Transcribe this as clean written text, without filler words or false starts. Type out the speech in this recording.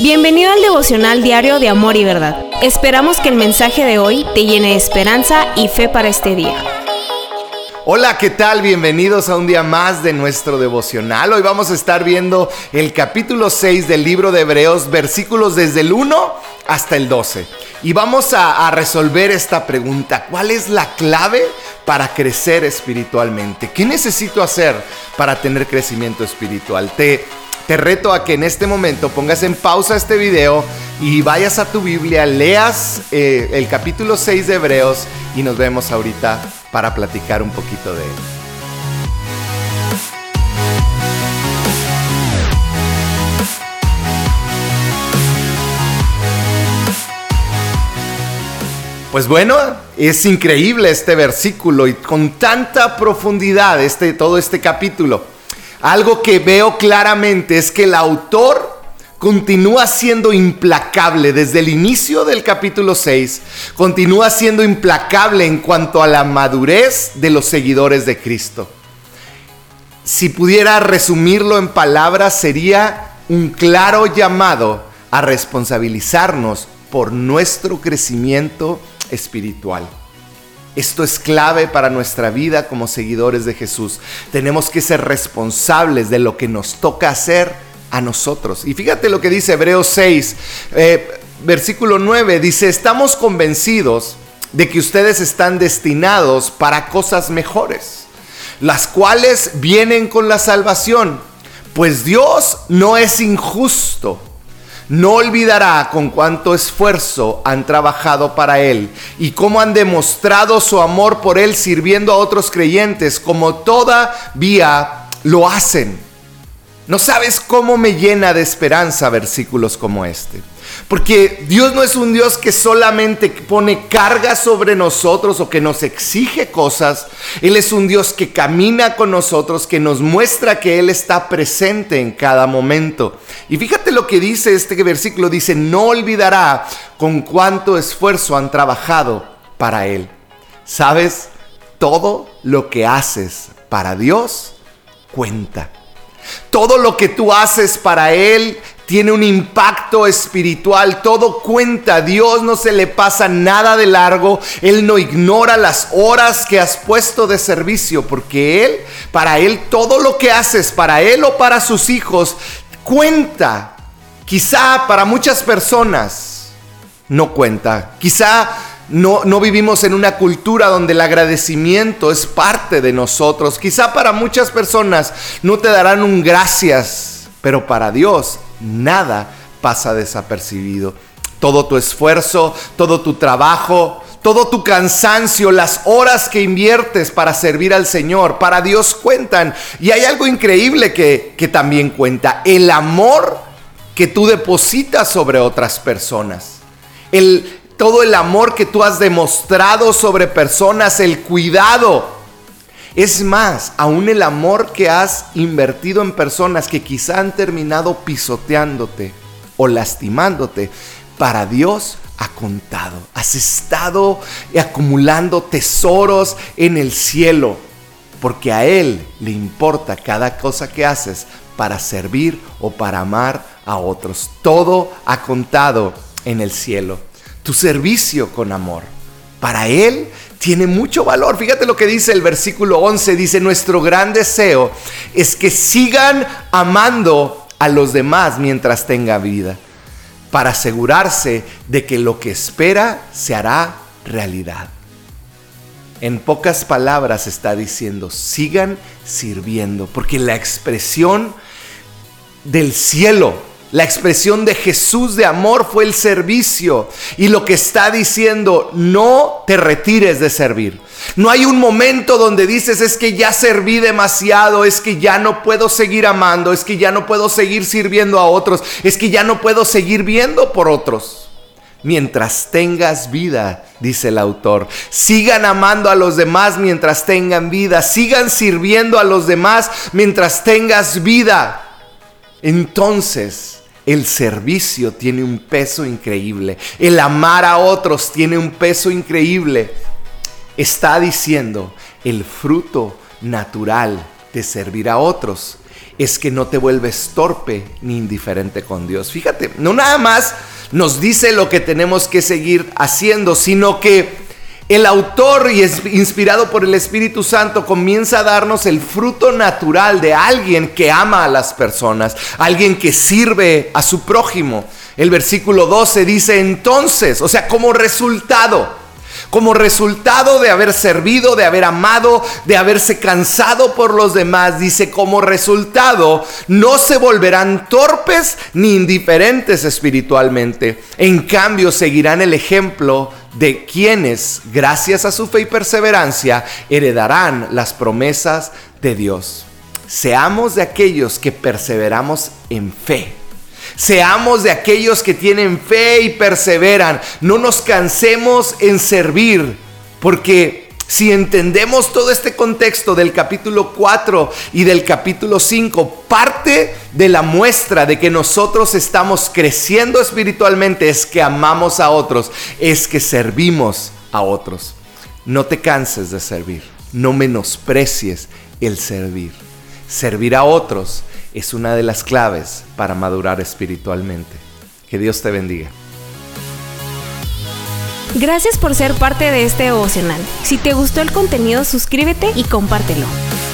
Bienvenido al devocional diario de Amor y Verdad. Esperamos que el mensaje de hoy te llene de esperanza y fe para este día. Hola, ¿qué tal? Bienvenidos a un día más de nuestro devocional. Hoy vamos a estar viendo el capítulo 6 del libro de Hebreos, versículos desde el 1 hasta el 12. Y vamos a resolver esta pregunta: ¿cuál es la clave para crecer espiritualmente? ¿Qué necesito hacer para tener crecimiento espiritual? Te reto a que en este momento pongas en pausa este video y vayas a tu Biblia, leas el capítulo 6 de Hebreos y nos vemos ahorita para platicar un poquito de él. Pues bueno, es increíble este versículo y con tanta profundidad todo este capítulo. Algo que veo claramente es que el autor continúa siendo implacable desde el inicio del capítulo 6, continúa siendo implacable en cuanto a la madurez de los seguidores de Cristo. Si pudiera resumirlo en palabras, sería un claro llamado a responsabilizarnos por nuestro crecimiento espiritual. Esto es clave para nuestra vida como seguidores de Jesús. Tenemos que ser responsables de lo que nos toca hacer a nosotros. Y fíjate lo que dice Hebreos 6, versículo 9, dice: estamos convencidos de que ustedes están destinados para cosas mejores, las cuales vienen con la salvación, pues Dios no es injusto. No olvidará con cuánto esfuerzo han trabajado para Él y cómo han demostrado su amor por Él sirviendo a otros creyentes, como todavía lo hacen. No sabes cómo me llena de esperanza versículos como este. Porque Dios no es un Dios que solamente pone carga sobre nosotros o que nos exige cosas. Él es un Dios que camina con nosotros, que nos muestra que Él está presente en cada momento. Y fíjate lo que dice este versículo, dice: no olvidará con cuánto esfuerzo han trabajado para Él. ¿Sabes? Todo lo que haces para Dios cuenta. Todo lo que tú haces para Él tiene un impacto espiritual, todo cuenta. Dios no se le pasa nada de largo. Él no ignora las horas que has puesto de servicio, porque para Él, todo lo que haces para Él o para sus hijos cuenta. Quizá para muchas personas no cuenta. Quizá no vivimos en una cultura donde el agradecimiento es parte de nosotros. Quizá para muchas personas no te darán un gracias, pero para Dios nada pasa desapercibido. Todo tu esfuerzo, todo tu trabajo, todo tu cansancio, las horas que inviertes para servir al Señor, para Dios cuentan. Y hay algo increíble que también cuenta: el amor que tú depositas sobre otras personas. Todo el amor que tú has demostrado sobre personas, el cuidado. Es más, aún el amor que has invertido en personas que quizá han terminado pisoteándote o lastimándote, para Dios ha contado. Has estado acumulando tesoros en el cielo, porque a Él le importa cada cosa que haces para servir o para amar a otros. Todo ha contado en el cielo. Tu servicio con amor para Él tiene mucho valor. Fíjate lo que dice el versículo 11. Dice: nuestro gran deseo es que sigan amando a los demás mientras tenga vida, para asegurarse de que lo que espera se hará realidad. En pocas palabras está diciendo: sigan sirviendo, porque la expresión del cielo, la expresión de Jesús de amor fue el servicio. Y lo que está diciendo: no te retires de servir. No hay un momento donde dices: es que ya serví demasiado, es que ya no puedo seguir amando, es que ya no puedo seguir sirviendo a otros, es que ya no puedo seguir viendo por otros. Mientras tengas vida, dice el autor, sigan amando a los demás mientras tengan vida, sigan sirviendo a los demás mientras tengas vida. Entonces el servicio tiene un peso increíble. El amar a otros tiene un peso increíble. Está diciendo: el fruto natural de servir a otros es que no te vuelves torpe ni indiferente con Dios. Fíjate, no nada más nos dice lo que tenemos que seguir haciendo, sino que el autor, y es inspirado por el Espíritu Santo, comienza a darnos el fruto natural de alguien que ama a las personas, alguien que sirve a su prójimo. El versículo 12 dice entonces, o sea, como resultado de haber servido, de haber amado, de haberse cansado por los demás, dice, como resultado, no se volverán torpes ni indiferentes espiritualmente. En cambio, seguirán el ejemplo de quienes, gracias a su fe y perseverancia, heredarán las promesas de Dios. Seamos de aquellos que perseveramos en fe. Seamos de aquellos que tienen fe y perseveran. No nos cansemos en servir, porque si entendemos todo este contexto del capítulo 4 y del capítulo 5, parte de la muestra de que nosotros estamos creciendo espiritualmente es que amamos a otros, es que servimos a otros. No te canses de servir, no menosprecies el servir. Servir a otros es una de las claves para madurar espiritualmente. Que Dios te bendiga. Gracias por ser parte de este devocional. Si te gustó el contenido, suscríbete y compártelo.